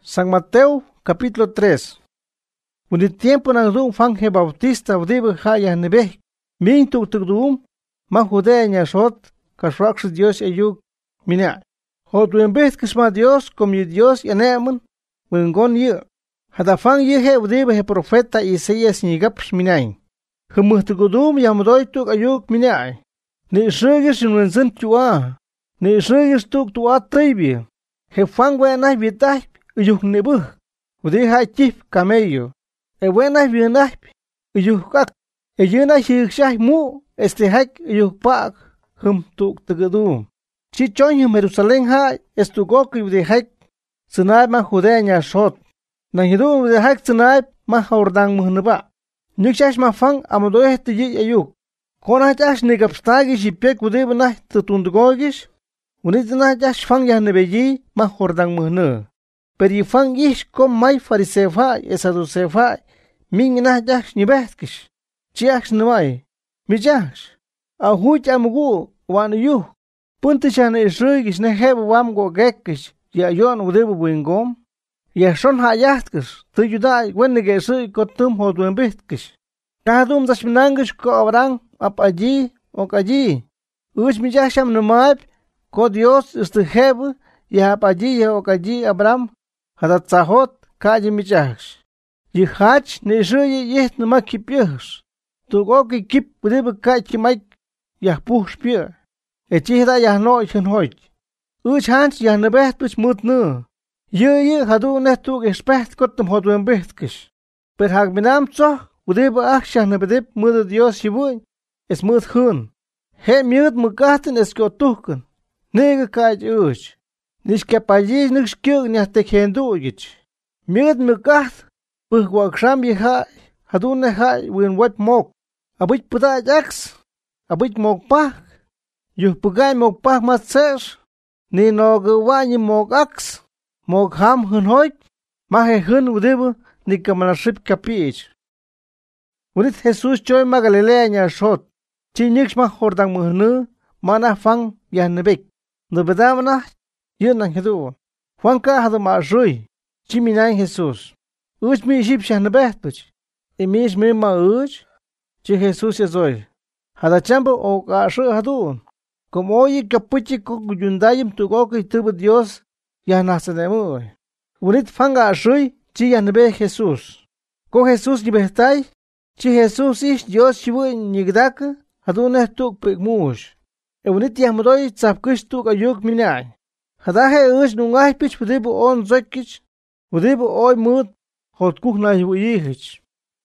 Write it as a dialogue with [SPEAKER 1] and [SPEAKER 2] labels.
[SPEAKER 1] San Mateo, capítulo 3. Un tiempo nangdum Juan Bautista udibe haya nebe. Min tugdum ma Judea nyashot kashrax Dios ayuk mina. Hotuen bet kisma Dios como Dios yaneman wengon ye. Hadafan ye he udibe he profeta Isaías nigaps minain. Humuhtugudum yamdoituk ayuk minai. Ni shregis nwenzen tua. Ni shregis tuk tua tribi. He fan wenai vitai uyuk nebu. Udi ha chif camello. E wenai vienai uyuk kak. E yena shikshai mu hak uyuk pak hum tuk tugudum. Chichon Jerusalén ha estugok udi hak. Senai ma Judea nyashot. Nangidum udi hak senai ma Jordán muhneba. Nikshash ma fang amadoeh tiji ayuk. Kona jash negapstagi shipek udib nah tutundgogish. Unit nah jash fang yah nebeji ma Jordán muhne. Peri fang ish kom mai farisefai esadusefai. Ming nah jash nibetkish. Chiax nemai. Mi jash. Ahuj amugu wan yuh. Puntishan isrugish neheb wamgo gekish. Ya yon udib wingom. Ya son hayatkish. Tuyudai wenige sui kotum hodwen bitkish. Kahadum dashminangish ko abrang ap allí ok allí. Uch mi jasham numaib ko Dios istiheb ya ap allí ya ok allí Abraham. Hadat zahot kaji mi jash. Yihach ne shuyi yih numa kipyush. Tugoki kip udib kaji maik yah push pye. Echihda yah no ikhin hoik. Uch hans yah nebet puch mut nu. Ye hadu netuk espet kotum hodwen bitkish. Per hag minam tzoh udib achshah nebedib muda Dios shibuy. Es mut hun. He miut mukaten es kotuhken. Nege kaj uch. Nish kapallish nish kyug nyahtek hendu ugich. Miut mukat. Puh waksham yihai. Hadune hai win wep mok. Abich pudai jaks. Abich mok pah. Yuh pugay mok pah matser. Ni noge wanyi mok aks. Mok ham hun hoik. Mahe hun udib ni kamanaship kapich. Unit Jesus choy ma Galilea nyashot. Chi nix ma Jordán muhnu, mana fang yahnebek. Nubedamana, yun ang hidu. Juan ka hadu ma rui, chi minayin Jesus. Uch mi iship shahnebehtuch. Imish mi ma uch, chi Jesus yazoy. Hada chambu o ka shu hadu. Como oyi kapuchi kukuyundayim tugoki tubu Dios, yahnasanemu. Unit fanga rui, chi yahnebek Jesus. Ko Jesus yibehtai, chi Jesus ish Dios shibu nigdaka, haduneh tuk pigmush. Eunit yahmudoi tzapkish tuk ayuk minay. Hadahe ush nungay pich pudibu on zokich, pudibu oy mut, hot kuch na yihich.